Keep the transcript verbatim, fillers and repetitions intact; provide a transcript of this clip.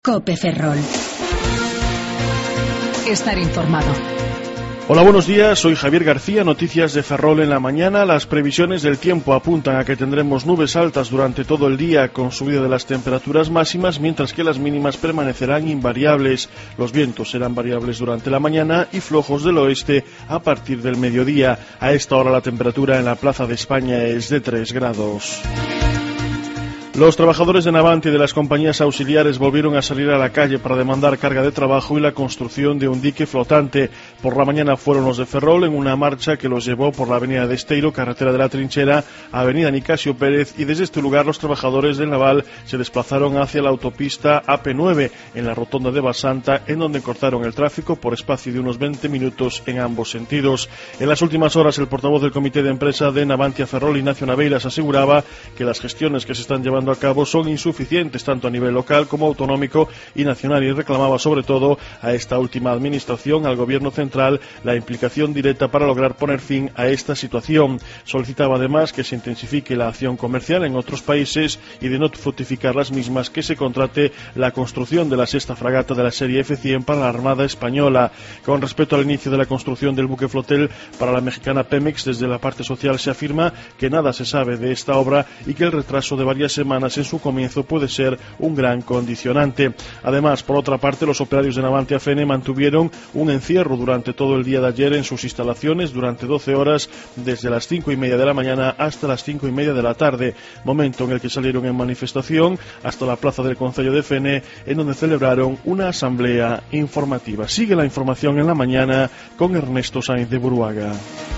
COPE Ferrol. Estar informado. Hola, buenos días, soy Javier García, noticias de Ferrol en la mañana. Las previsiones del tiempo apuntan a que tendremos nubes altas durante todo el día con subida de las temperaturas máximas, mientras que las mínimas permanecerán invariables. Los vientos serán variables durante la mañana y flojos del oeste a partir del mediodía. A esta hora la temperatura en la Plaza de España es de tres grados. Los trabajadores de Navantia y de las compañías auxiliares volvieron a salir a la calle para demandar carga de trabajo y la construcción de un dique flotante. Por la mañana fueron los de Ferrol en una marcha que los llevó por la avenida de Esteiro, carretera de la Trinchera, avenida Nicasio Pérez, y desde este lugar los trabajadores del Naval se desplazaron hacia la autopista A P nueve en la rotonda de Basanta, en donde cortaron el tráfico por espacio de unos veinte minutos en ambos sentidos. En las últimas horas el portavoz del comité de empresa de Navantia Ferrol, Ignacio Naveiras, aseguraba que las gestiones que se están llevando a cabo son insuficientes tanto a nivel local como autonómico y nacional, y reclamaba sobre todo a esta última administración, al gobierno central, la implicación directa para lograr poner fin a esta situación. Solicitaba además que se intensifique la acción comercial en otros países y, de no fructificar las mismas, que se contrate la construcción de la sexta fragata de la serie F cien para la Armada Española. Con respecto al inicio de la construcción del buque flotel para la mexicana Pemex, desde la parte social se afirma que nada se sabe de esta obra y que el retraso de varias semanas en su comienzo puede ser un gran condicionante. Además, por otra parte, los operarios de Navantia F N mantuvieron un encierro durante todo el día de ayer en sus instalaciones durante doce horas, desde las cinco y media de la mañana hasta las cinco y media de la tarde, momento en el que salieron en manifestación hasta la plaza del Concello de F N, en donde celebraron una asamblea informativa. Sigue la información en la mañana con Ernesto Sainz de Buruaga.